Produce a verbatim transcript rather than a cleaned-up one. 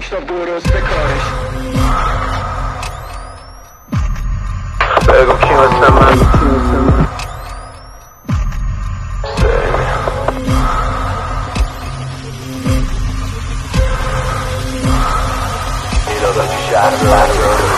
مشتاق درست به کارش. بگو کی واسه من اینا دا تو شهر